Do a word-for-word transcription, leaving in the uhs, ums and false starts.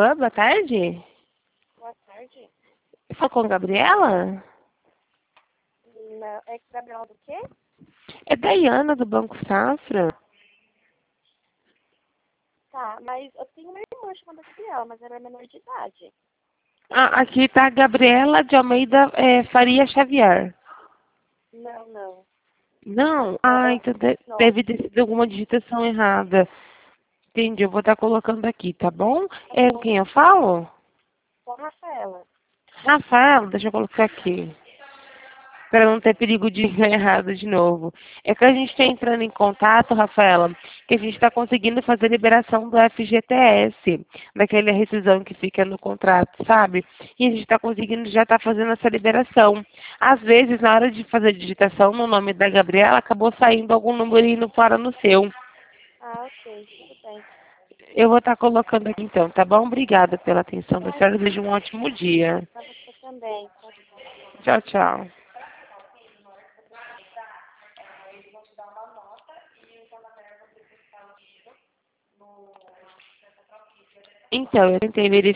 Alô, boa tarde. Boa tarde. Fala com a Gabriela? Não, é Gabriela do quê? É Daiana, do Banco Safra. Tá, mas eu tenho uma irmã chamada Gabriela, mas ela é menor de idade. Ah, aqui tá a Gabriela de Almeida é, Faria Xavier. Não, não. Não? É, Ah, é então de- não. deve ter sido alguma digitação errada. Entendi, eu vou estar colocando aqui, tá bom? Tá É com bom. quem eu falo? Com a Rafaela. Rafael, deixa eu colocar aqui. Para não ter perigo de ir errado de novo. É que a gente está entrando em contato, Rafaela, que a gente está conseguindo fazer a liberação do F G T S, daquela rescisão que fica no contrato, sabe? E a gente está conseguindo, já está fazendo essa liberação. Às vezes, na hora de fazer a digitação no nome da Gabriela, acabou saindo algum número fora no seu. Ah, ok, tudo bem. Eu vou estar colocando aqui então, tá bom? Obrigada pela atenção da senhora, Imagina. desejo um ótimo dia. Pra você também. Tchau, tchau. Tchau, tchau. Então, eu tentei verificar.